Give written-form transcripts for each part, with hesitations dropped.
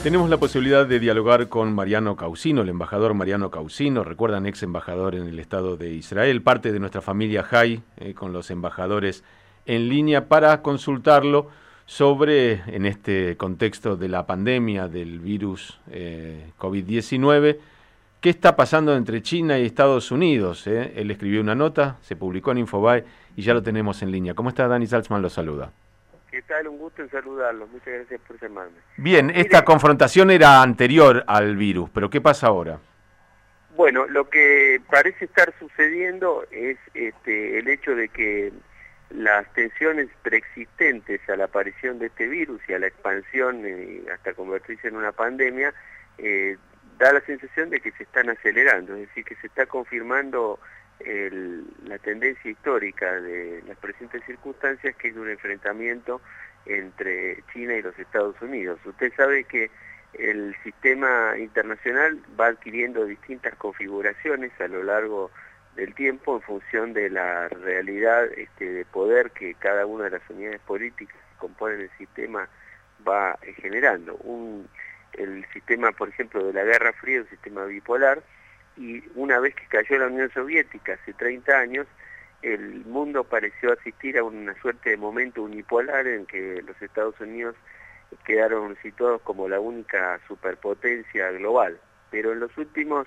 Tenemos la posibilidad de dialogar con Mariano Causino, el embajador Mariano Causino, recuerdan, ex embajador en el Estado de Israel, parte de nuestra familia Jai, con los embajadores en línea para consultarlo sobre, en este contexto de la pandemia del virus COVID-19, qué está pasando entre China y Estados Unidos. Él escribió una nota, se publicó en Infobae y ya lo tenemos en línea. ¿Cómo está? Dani Salzman lo saluda. ¿Qué tal? Un gusto en saludarlos. Muchas gracias por llamarme. Bien, esta confrontación era anterior al virus, pero ¿qué pasa ahora? Bueno, lo que parece estar sucediendo es el hecho de que las tensiones preexistentes a la aparición de este virus y a la expansión hasta convertirse en una pandemia, da la sensación de que se están acelerando, es decir, que se está confirmando la tendencia histórica de las presentes circunstancias, que es de un enfrentamiento entre China y los Estados Unidos. Usted sabe que el sistema internacional va adquiriendo distintas configuraciones a lo largo del tiempo en función de la realidad de poder que cada una de las unidades políticas que componen el sistema va generando. El sistema, por ejemplo, de la Guerra Fría es un sistema bipolar, y una vez que cayó la Unión Soviética hace 30 años, el mundo pareció asistir a una suerte de momento unipolar en que los Estados Unidos quedaron situados como la única superpotencia global. Pero en los últimos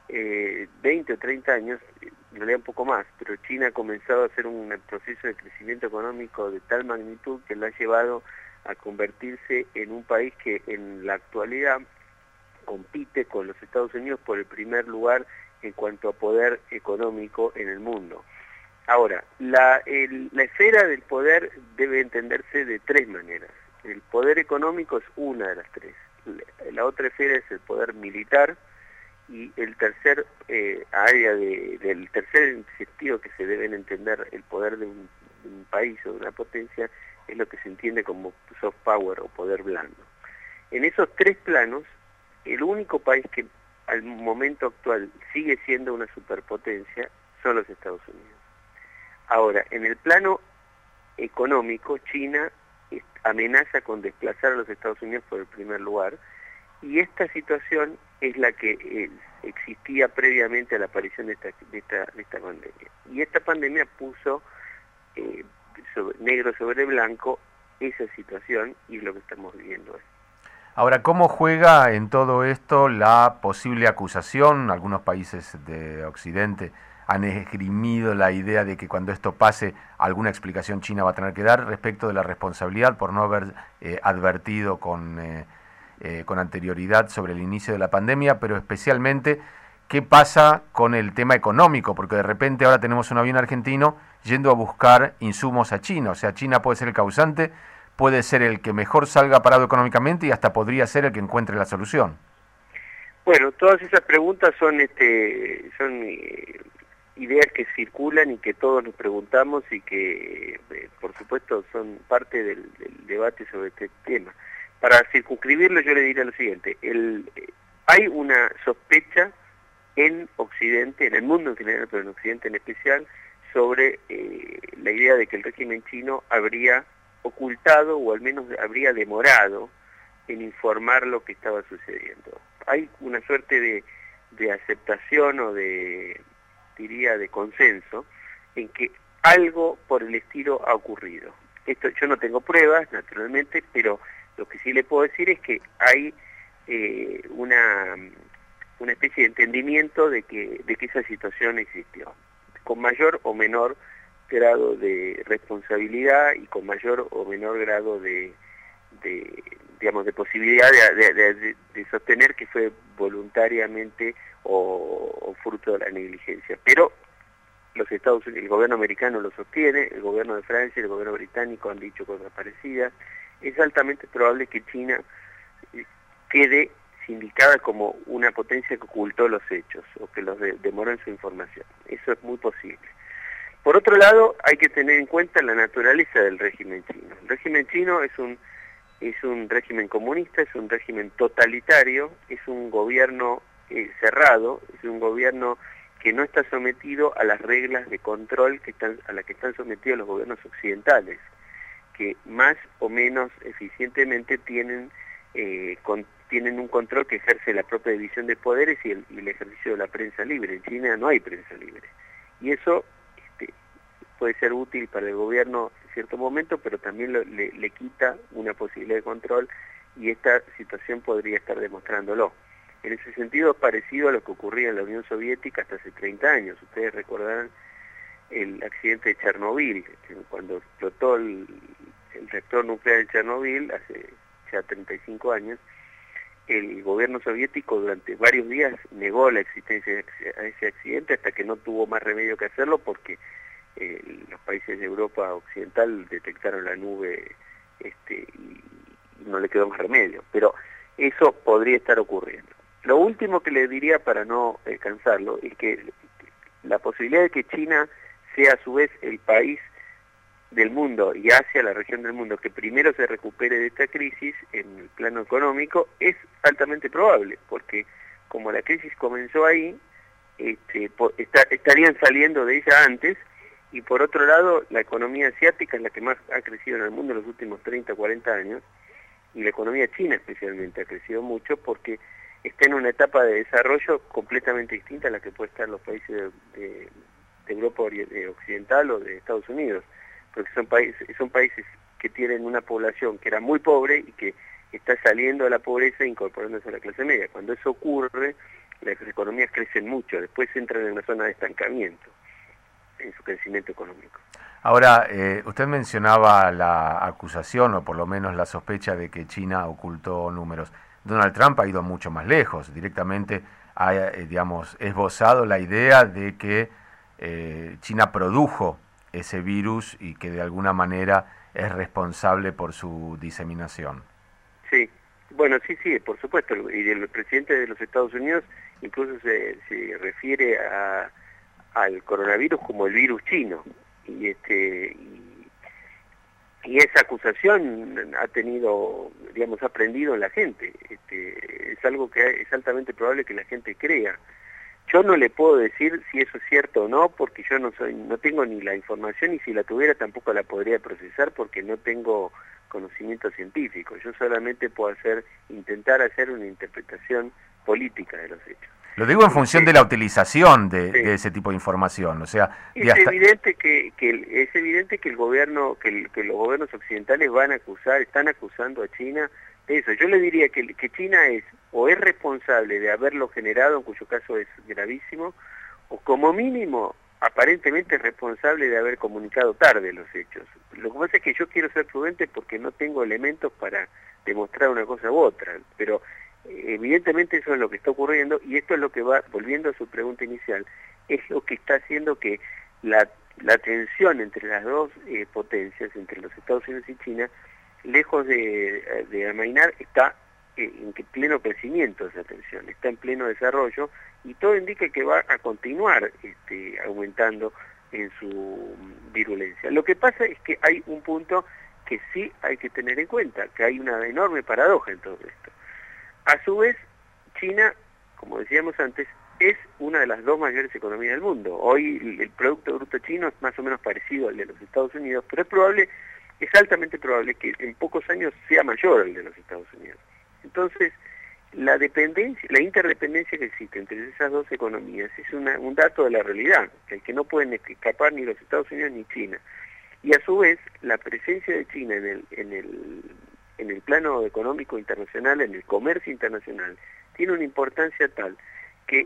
20 o 30 años, en realidad un poco más, pero China ha comenzado a hacer un proceso de crecimiento económico de tal magnitud que lo ha llevado a convertirse en un país que en la actualidad compite con los Estados Unidos por el primer lugar en cuanto a poder económico en el mundo. Ahora, la esfera del poder debe entenderse de tres maneras. El poder económico es una de las tres. La otra esfera es el poder militar, y el tercer del tercer sentido que se deben entender el poder de un país o de una potencia es lo que se entiende como soft power o poder blando. En esos tres planos, el único país que al momento actual sigue siendo una superpotencia son los Estados Unidos. Ahora, en el plano económico, China amenaza con desplazar a los Estados Unidos por el primer lugar, y esta situación es la que existía previamente a la aparición de esta pandemia. Y esta pandemia puso negro sobre blanco esa situación, y es lo que estamos viviendo hoy. Ahora, ¿cómo juega en todo esto la posible acusación? Algunos países de Occidente han esgrimido la idea de que cuando esto pase, alguna explicación China va a tener que dar respecto de la responsabilidad por no haber advertido con anterioridad sobre el inicio de la pandemia, pero especialmente, ¿qué pasa con el tema económico? Porque de repente ahora tenemos un avión argentino yendo a buscar insumos a China, o sea, China puede ser el causante, puede ser el que mejor salga parado económicamente y hasta podría ser el que encuentre la solución. Bueno, todas esas preguntas son ideas que circulan y que todos nos preguntamos, y que por supuesto son parte del debate sobre este tema. Para circunscribirlo, yo le diría lo siguiente: hay una sospecha en Occidente, en el mundo en general, pero en Occidente en especial, sobre la idea de que el régimen chino habría ocultado, o al menos habría demorado en informar lo que estaba sucediendo. Hay una suerte de aceptación, o diría de consenso, en que algo por el estilo ha ocurrido. Esto, yo no tengo pruebas, naturalmente, pero lo que sí le puedo decir es que hay una especie de entendimiento de que esa situación existió, con mayor o menor grado de responsabilidad y con mayor o menor grado de posibilidad de sostener que fue voluntariamente o fruto de la negligencia. Pero los Estados Unidos, el gobierno americano lo sostiene, el gobierno de Francia y el gobierno británico han dicho cosas parecidas. Es altamente probable que China quede sindicada como una potencia que ocultó los hechos o que los demoró en su información. Eso es muy posible. Por otro lado, hay que tener en cuenta la naturaleza del régimen chino. El régimen chino es un régimen comunista, es un régimen totalitario, es un gobierno cerrado, es un gobierno que no está sometido a las reglas de control a las que están sometidos los gobiernos occidentales, que más o menos eficientemente tienen tienen un control que ejerce la propia división de poderes y el ejercicio de la prensa libre. En China no hay prensa libre. Y eso puede ser útil para el gobierno en cierto momento, pero también le quita una posibilidad de control, y esta situación podría estar demostrándolo. En ese sentido es parecido a lo que ocurría en la Unión Soviética hasta hace 30 años. Ustedes recordarán el accidente de Chernobyl, cuando explotó el reactor nuclear de Chernobyl hace ya 35 años. El gobierno soviético durante varios días negó la existencia de ese accidente hasta que no tuvo más remedio que hacerlo, porque los países de Europa Occidental detectaron la nube y no le quedó más remedio. Pero eso podría estar ocurriendo. Lo último que le diría para no cansarlo es que la posibilidad de que China sea a su vez el país del mundo y Asia, la región del mundo, que primero se recupere de esta crisis en el plano económico, es altamente probable, porque como la crisis comenzó ahí, estarían saliendo de ella antes, y por otro lado, la economía asiática es la que más ha crecido en el mundo en los últimos 30, 40 años, y la economía china especialmente ha crecido mucho porque está en una etapa de desarrollo completamente distinta a la que puede estar los países de Europa Occidental o de Estados Unidos, porque son países que tienen una población que era muy pobre y que está saliendo de la pobreza e incorporándose a la clase media. Cuando eso ocurre, las economías crecen mucho, después entran en una zona de estancamiento en su crecimiento económico. Ahora, usted mencionaba la acusación, o por lo menos la sospecha, de que China ocultó números. Donald Trump ha ido mucho más lejos, directamente ha, esbozado la idea de que China produjo ese virus y que de alguna manera es responsable por su diseminación. Sí, bueno, sí, por supuesto, y el presidente de los Estados Unidos incluso se refiere al coronavirus como el virus chino, y esa acusación ha tenido, ha prendido en la gente. Es algo que es altamente probable que la gente crea. Yo no le puedo decir si eso es cierto o no, porque yo no tengo ni la información, y si la tuviera tampoco la podría procesar porque no tengo conocimiento científico. Yo solamente puedo intentar hacer una interpretación política de los hechos. Lo digo en función de la utilización de ese tipo de información, o sea, es evidente que el gobierno, que los gobiernos occidentales están acusando a China de eso. Yo le diría que China es responsable de haberlo generado, en cuyo caso es gravísimo, o como mínimo aparentemente es responsable de haber comunicado tarde los hechos. Lo que pasa es que yo quiero ser prudente porque no tengo elementos para demostrar una cosa u otra, pero evidentemente eso es lo que está ocurriendo, y esto es lo que va, volviendo a su pregunta inicial, es lo que está haciendo que la tensión entre las dos potencias, entre los Estados Unidos y China, lejos de amainar, está en pleno crecimiento esa tensión, está en pleno desarrollo, y todo indica que va a continuar aumentando en su virulencia. Lo que pasa es que hay un punto que sí hay que tener en cuenta, que hay una enorme paradoja en todo esto. A su vez, China, como decíamos antes, es una de las dos mayores economías del mundo. Hoy el Producto Bruto chino es más o menos parecido al de los Estados Unidos, pero es altamente probable que en pocos años sea mayor al de los Estados Unidos. Entonces, la interdependencia que existe entre esas dos economías es un dato de la realidad, que no pueden escapar ni los Estados Unidos ni China. Y a su vez, la presencia de China en el plano económico internacional, en el comercio internacional, tiene una importancia tal que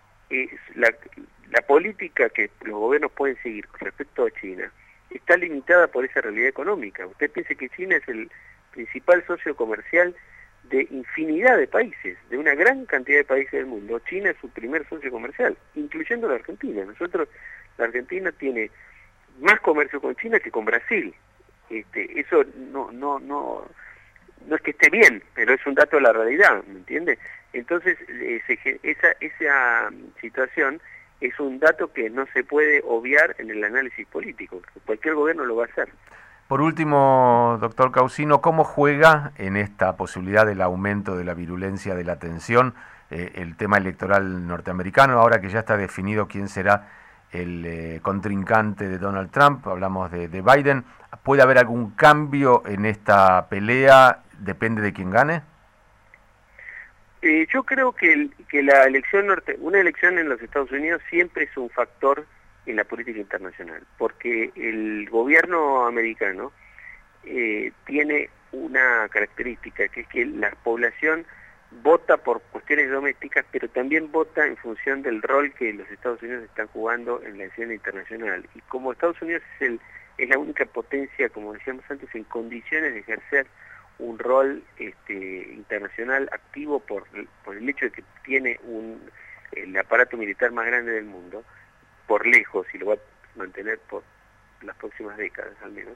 la política que los gobiernos pueden seguir respecto a China está limitada por esa realidad económica. Usted piense que China es el principal socio comercial de infinidad de países, de una gran cantidad de países del mundo. China es su primer socio comercial, incluyendo la Argentina. La Argentina tiene más comercio con China que con Brasil. Eso no es que esté bien, pero es un dato de la realidad, ¿me entiende? Entonces, esa situación es un dato que no se puede obviar en el análisis político. Cualquier gobierno lo va a hacer. Por último, doctor Causino, ¿cómo juega en esta posibilidad del aumento de la virulencia de la tensión el tema electoral norteamericano, ahora que ya está definido quién será el contrincante de Donald Trump? Hablamos de Biden. ¿Puede haber algún cambio en esta pelea? ¿Depende de quién gane? Yo creo que la elección una elección en los Estados Unidos siempre es un factor en la política internacional, porque el gobierno americano tiene una característica, que es que la población vota por cuestiones domésticas, pero también vota en función del rol que los Estados Unidos están jugando en la escena internacional. Y como Estados Unidos es la única potencia, como decíamos antes, en condiciones de ejercer un rol internacional activo por el hecho de que tiene el aparato militar más grande del mundo, por lejos, y lo va a mantener por las próximas décadas al menos,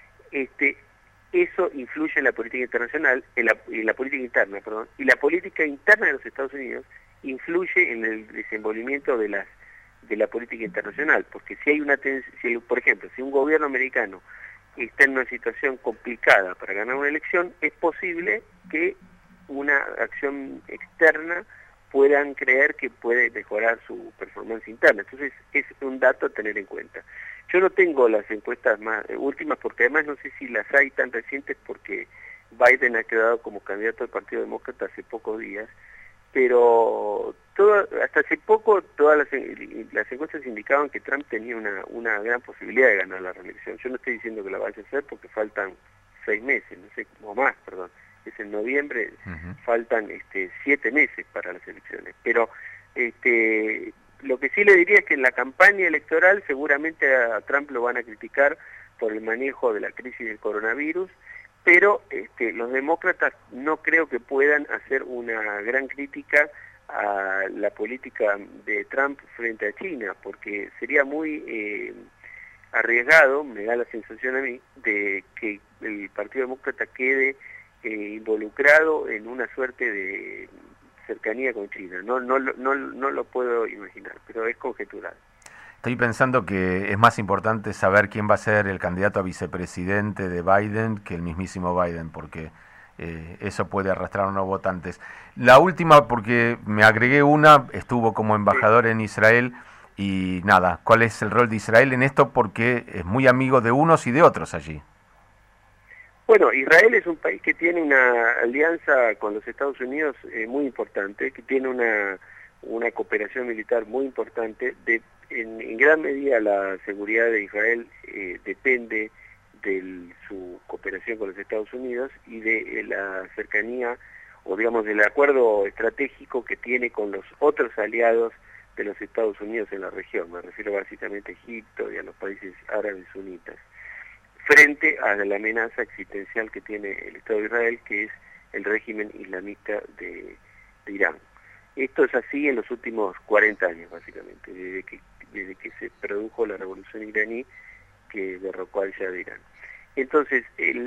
eso influye en la política internacional, en la política interna, perdón, y la política interna de los Estados Unidos influye en el desenvolvimiento de la política internacional, porque si hay por ejemplo, si un gobierno americano está en una situación complicada para ganar una elección, es posible que una acción externa puedan creer que puede mejorar su performance interna. Entonces es un dato a tener en cuenta. Yo no tengo las encuestas más últimas, porque además no sé si las hay tan recientes, porque Biden ha quedado como candidato del Partido Demócrata hace pocos días, pero hasta hace poco todas las encuestas indicaban que Trump tenía una gran posibilidad de ganar la reelección. Yo no estoy diciendo que la vaya a hacer porque faltan 6 meses, no sé, o más, perdón. Es en noviembre, faltan 7 meses para las elecciones. Pero lo que sí le diría es que en la campaña electoral seguramente a Trump lo van a criticar por el manejo de la crisis del coronavirus, pero los demócratas no creo que puedan hacer una gran crítica a la política de Trump frente a China, porque sería muy arriesgado, me da la sensación a mí, de que el Partido Demócrata quede involucrado en una suerte de cercanía con China. No lo puedo imaginar, pero es conjetural. Estoy pensando que es más importante saber quién va a ser el candidato a vicepresidente de Biden que el mismísimo Biden, porque eso puede arrastrar a unos votantes. La última, porque me agregué estuvo como embajador en Israel, y nada, ¿cuál es el rol de Israel en esto? Porque es muy amigo de unos y de otros allí. Bueno, Israel es un país que tiene una alianza con los Estados Unidos muy importante, que tiene una cooperación militar muy importante. En gran medida la seguridad de Israel depende de su cooperación con los Estados Unidos y de la cercanía, o digamos del acuerdo estratégico que tiene con los otros aliados de los Estados Unidos en la región. Me refiero básicamente a Egipto y a los países árabes sunitas, frente a la amenaza existencial que tiene el Estado de Israel, que es el régimen islamista de Irán. Esto es así en los últimos 40 años, básicamente, desde que se produjo la revolución iraní que derrocó al Shah de Irán. Entonces,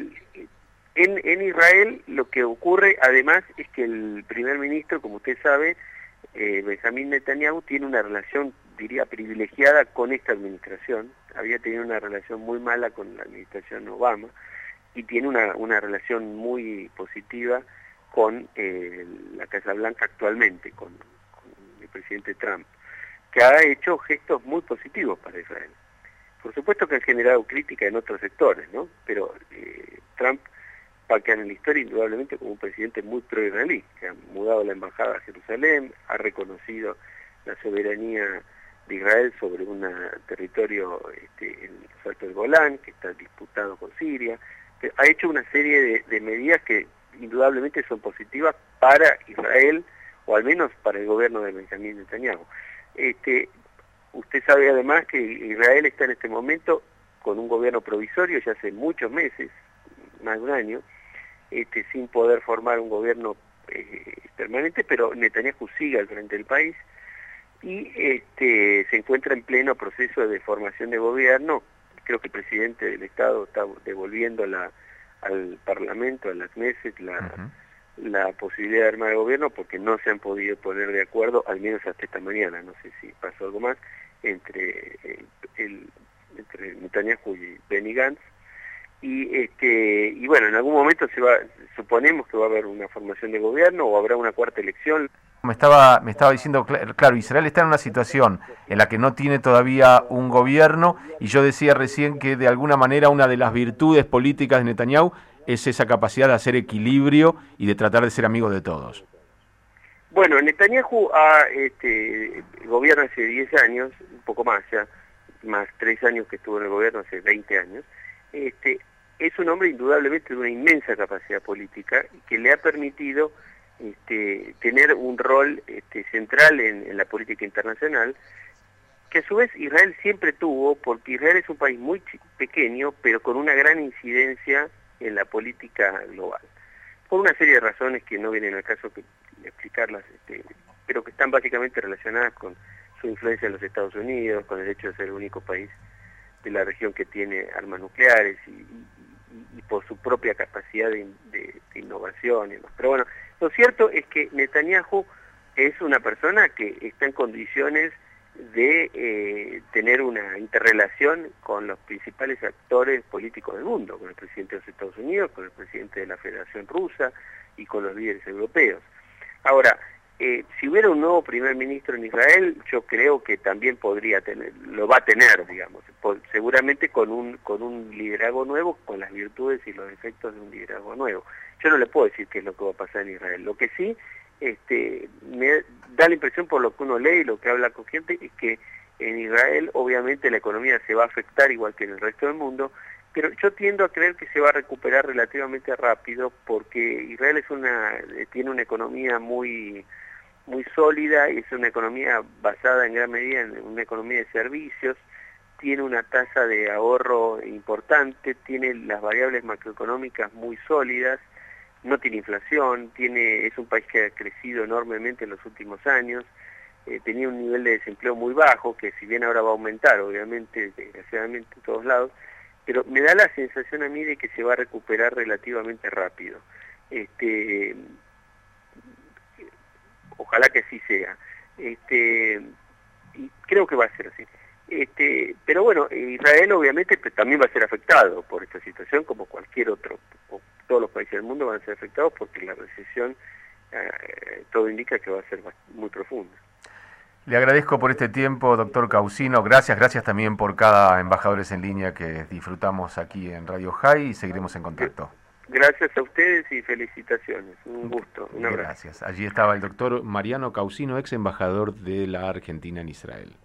en Israel lo que ocurre además es que el primer ministro, como usted sabe, Benjamín Netanyahu, tiene una relación, diría, privilegiada con esta administración. Había tenido una relación muy mala con la administración Obama y tiene una relación muy positiva con la Casa Blanca actualmente, con el presidente Trump, que ha hecho gestos muy positivos para Israel. Por supuesto que han generado crítica en otros sectores, ¿no? Pero Trump va a quedar en la historia indudablemente como un presidente muy pro-israelí, que ha mudado la embajada a Jerusalén, ha reconocido la soberanía de Israel sobre un territorio en los Altos del Golán, que está disputado con Siria. Ha hecho una serie de medidas que indudablemente son positivas para Israel, o al menos para el gobierno de Benjamín Netanyahu. Usted sabe además que Israel está en este momento con un gobierno provisorio ya hace muchos meses, más de un año, sin poder formar un gobierno permanente, pero Netanyahu sigue al frente del país y se encuentra en pleno proceso de formación de gobierno. Creo que el presidente del Estado está devolviendo al Parlamento, a las Knesset, la posibilidad de armar el gobierno, porque no se han podido poner de acuerdo, al menos hasta esta mañana, no sé si pasó algo más, entre Netanyahu y Benny Gantz. Y bueno, en algún momento suponemos que va a haber una formación de gobierno o habrá una cuarta elección. Me estaba diciendo, claro, Israel está en una situación en la que no tiene todavía un gobierno, y yo decía recién que de alguna manera una de las virtudes políticas de Netanyahu es esa capacidad de hacer equilibrio y de tratar de ser amigo de todos. Bueno, Netanyahu gobierna hace 10 años, un poco más ya, más 3 años que estuvo en el gobierno, hace 20 años. Es un hombre indudablemente de una inmensa capacidad política y que le ha permitido tener un rol central en la política internacional, que a su vez Israel siempre tuvo, porque Israel es un país muy pequeño, pero con una gran incidencia en la política global. Por una serie de razones que no vienen al caso que explicarlas, pero que están básicamente relacionadas con su influencia en los Estados Unidos, con el hecho de ser el único país de la región que tiene armas nucleares y por su propia capacidad de innovación y demás. Pero bueno, lo cierto es que Netanyahu es una persona que está en condiciones de tener una interrelación con los principales actores políticos del mundo, con el presidente de los Estados Unidos, con el presidente de la Federación Rusa y con los líderes europeos. Ahora, si hubiera un nuevo primer ministro en Israel, yo creo que también podría tener, lo va a tener, digamos, seguramente con un liderazgo nuevo, con las virtudes y los defectos de un liderazgo nuevo. Yo no le puedo decir qué es lo que va a pasar en Israel. Lo que sí me da la impresión por lo que uno lee y lo que habla con gente es que en Israel obviamente la economía se va a afectar igual que en el resto del mundo, pero yo tiendo a creer que se va a recuperar relativamente rápido porque Israel tiene una economía muy sólida, y es una economía basada en gran medida en una economía de servicios, tiene una tasa de ahorro importante, tiene las variables macroeconómicas muy sólidas, no tiene inflación, es un país que ha crecido enormemente en los últimos años, tenía un nivel de desempleo muy bajo, que si bien ahora va a aumentar, obviamente, desgraciadamente en todos lados, pero me da la sensación a mí de que se va a recuperar relativamente rápido. Ojalá que así sea. Y creo que va a ser así. Pero bueno, Israel obviamente también va a ser afectado por esta situación, como cualquier otro. Todos los países del mundo van a ser afectados porque la recesión, todo indica que va a ser muy profunda. Le agradezco por este tiempo, doctor Causino. Gracias también por cada Embajadores en Línea que disfrutamos aquí en Radio High y seguiremos en contacto. Gracias a ustedes y felicitaciones. Un gusto. Un abrazo. Gracias. Allí estaba el doctor Mariano Causino, ex embajador de la Argentina en Israel.